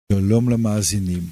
שלום למאזינים.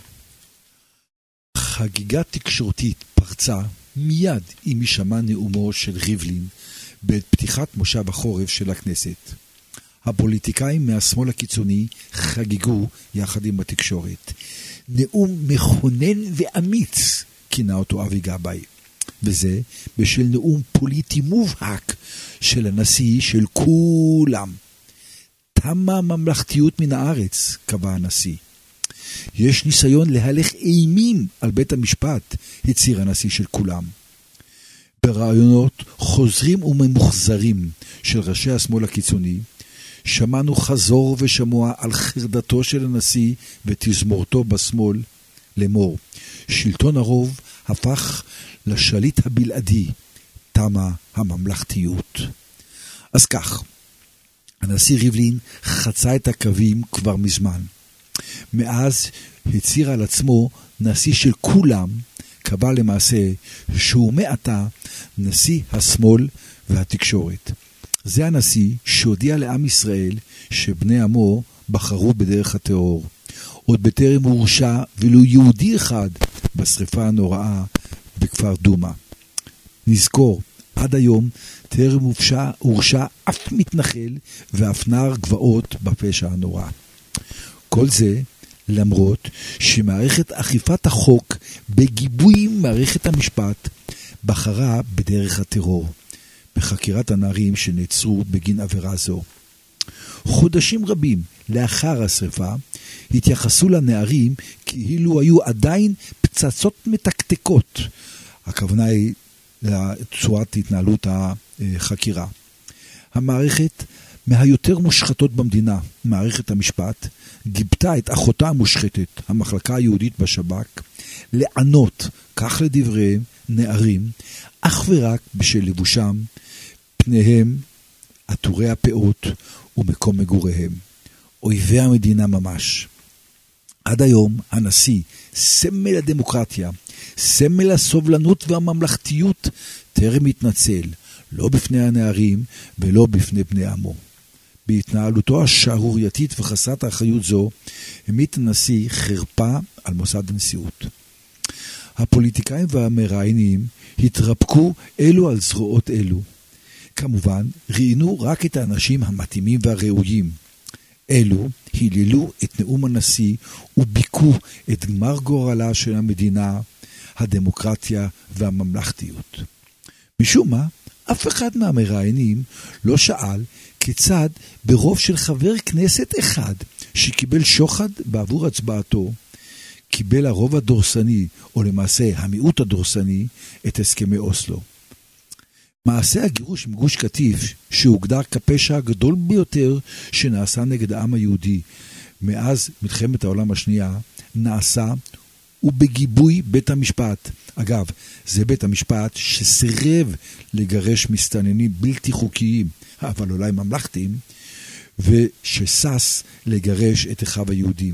חגיגה תקשורתית פרצה מיד עם הישמע נאומו של ריבלין בעת פתיחת מושב החורף של הכנסת. הפוליטיקאים מהשמאל הקיצוני חגיגו יחד עם התקשורת. נאום מכונן ואמיץ כינה אותו אבי גבאי, וזה בשל נאום פוליטי מובהק של הנשיא של כולם. תמה ממלכתיות מן הארץ, קבע הנשיא. יש ניסיון להלך אימים על בית המשפט, הצהיר הנשיא של כולם. ברעיונות חוזרים וממוחזרים של ראשי השמאל הקיצוני, שמענו חזור ושמוע על חרדתו של הנשיא ותזמורתו בשמאל לאמור. שלטון הרוב הפך לשליט הבלעדי, תמה הממלכתיות. אז כך, הנשיא ריבלין חצה את הקווים כבר מזמן. מאז הצהיר על עצמו נשיא של כולם, קבע למעשה שהוא מעתה נשיא השמאל והתקשורת. זה הנשיא שהודיע לעם ישראל שבני עמו בחרו בדרך הטרור. עוד בטרם הורשע ולו יהודי אחד בשריפה הנוראה בכפר דומא. נזכור, עד היום טרם הורשע אף מתנחל ואף נער גבעות בפשע הנורא. כל זה למרות שמערכת אכיפת החוק בגיבוי מערכת המשפט בחרה בדרך הטרור, בחקירת הנערים שנעצרו בגין עבירה זו. חודשים רבים לאחר השריפה התייחסו לנערים כאילו היו עדיין פצצות מתקתקות. הכוונה היא לצורת התנהלות החקירה. המערכת מהיותר מושחתות במדינה, מערכת המשפט, גיבתה את אחותה המושחתת, המחלקה היהודית בשב"כ, לענות, כך לדבריהם, נערים, אך ורק בשל לבושם, פניהם, עטורי הפאות ומקום מגוריהם. אויבי המדינה ממש. עד היום הנשיא, סמל הדמוקרטיה, סמל הסובלנות והממלכתיות, טרם התנצל, לא בפני הנערים ולא בפני בני עמו. בהתנהלותו השערורייתית וחסרת האחריות זו, העמיד הנשיא חרפה על מוסד הנשיאות. הפוליטיקאים והמראיינים התרפקו אלו על זרועות אלו. כמובן, ראיינו רק את האנשים המתאימים והראויים. אלו היללו את נאום הנשיא וביקו את גמר גורלה של המדינה, הדמוקרטיה והממלכתיות. משום מה, אף אחד מהמראיינים לא שאל כיצד ברוב של חבר כנסת אחד שקיבל שוחד בעבור הצבעתו, קיבל הרוב הדורסני, או למעשה המיעוט הדורסני, את הסכמי אוסלו. מעשה הגירוש מגוש קטיף, שהוגדר כפשע הגדול ביותר שנעשה נגד העם היהודי מאז מלחמת העולם השנייה, נעשה ובגיבוי בית המשפט. אגב, זה בית המשפט שסירב לגרש מסתננים בלתי חוקיים, אבל אולי ממלכתיים, ושסס לגרש את אחיו היהודים.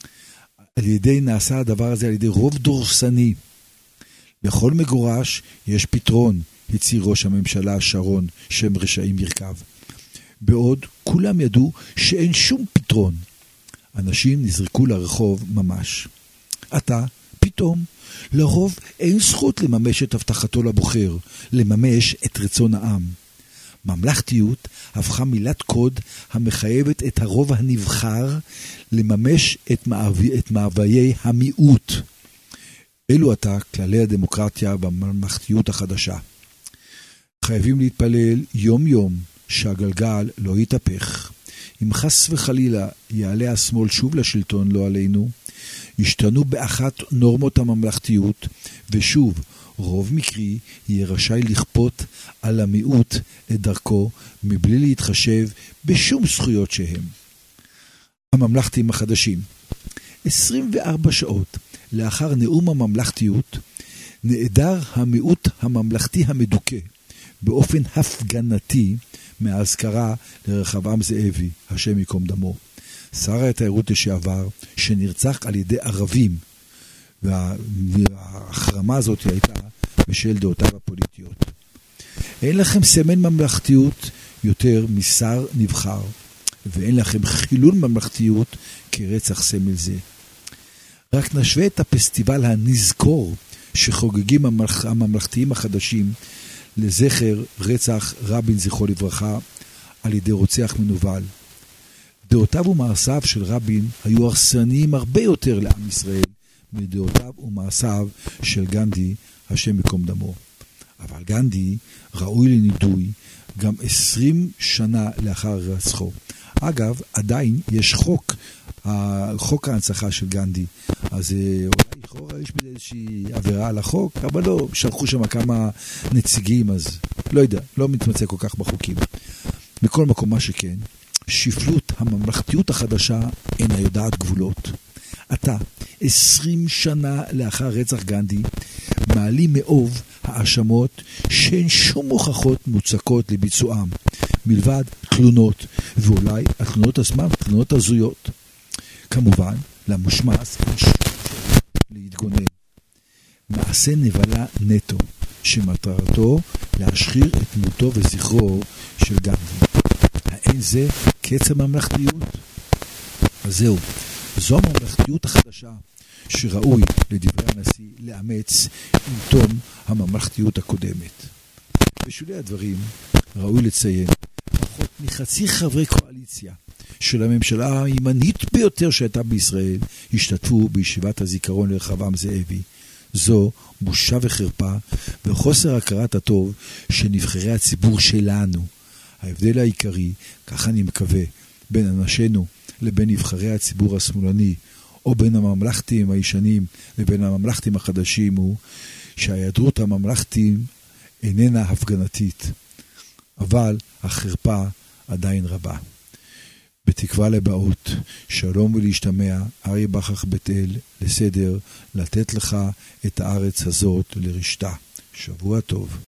נעשה הדבר הזה על ידי רוב דורסני. בכל מגורש יש פתרון, הצהיר ראש הממשלה שרון, שם רשעים ירכב. בעוד כולם ידעו שאין שום פתרון. אנשים נזרקו לרחוב ממש. עתה, פתאום, לרוב אין זכות לממש את הבטחתו לבוחר, לממש את רצון העם. ממלכתיות הפכה מילת קוד המחייבת את הרוב הנבחר לממש את מאוויי המיעוט. אלו עתה כללי הדמוקרטיה והממלכתיות החדשה. חייבים להתפלל יום יום שהגלגל לא יתהפך. אם חס וחלילה יעלה השמאל שוב לשלטון, לא עלינו, ישתנו באחת נורמות הממלכתיות, ושוב רוב מקרי יהיה רשאי לכפות על המיעוט את דרכו, מבלי להתחשב בשום זכויות שהם. הממלכתיים החדשים. 24 שעות לאחר נאום הממלכתיות, נעדר המיעוט הממלכתי המדוכא, באופן הפגנתי, מהאזכרה לרחבעם זאבי, השם יקום דמו. שר התיירות לשעבר, שנרצח על ידי ערבים, וההחרמה הזאת הייתה בשל דעותיו הפוליטיות. אין לכם סמל ממלכתיות יותר משר נבחר, ואין לכם חילול ממלכתיות כרצח סמל זה. רק נשווה את הפסטיבל הנזכור שחוגגים הממלכתיים החדשים לזכר רצח רבין זכרו לברכה על ידי רוצח מנוול. דעותיו ומעשיו של רבין היו הרסניים הרבה יותר לעם ישראל מדעותיו ומעשיו של גנדי, השם ייקום דמו. אבל גנדי ראוי לנידוי גם 20 שנה לאחר רצחו. אגב, עדיין יש חוק ההנצחה של גנדי, אז אולי לכאורה יש בזה איזושהי עבירה על החוק, אבל לא, שלחו שם כמה נציגים, אז לא יודע, לא מתמצא כל כך בחוקים. מכל מקום מה שכן, שפלות הממלכתיות החדשה אינה יודעת גבולות. עתה, 20 שנה לאחר רצח גנדי, מעלים מאוב האשמות שאין שום הוכחות מוצקות לביצועם, מלבד תלונות, ואולי התלונות עצמן תלונות הזויות. כמובן, למושמץ להתגונן. מעשה נבלה נטו, שמטרתו להשחיר את דמותו וזכרו של גנדי. האין זה קץ הממלכתיות? אז זהו, זו הממלכתיות החדשה שראוי לדברי הנשיא לאמץ עם תום הממלכתיות הקודמת. בשולי הדברים ראוי לציין פחות מחצי חברי קואליציה של הממשלה הימנית ביותר שהייתה בישראל השתתפו בישיבת הזיכרון לרחבעם זאבי. זו בושה וחרפה וחוסר הכרת הטוב של נבחרי הציבור שלנו. ההבדל העיקרי, כך אני מקווה, בין אנשינו לבין נבחרי הציבור השמאלני, או בין הממלכתיים הישנים לבין הממלכתיים החדשים, הוא שההיעדרות הממלכתיים איננה הפגנתית, אבל החרפה עדיין רבה. בתקווה לבאות, שלום ולהשתמע, אריה בכך בית אל, לסדר, לתת לך את הארץ הזאת לרשתה. שבוע טוב.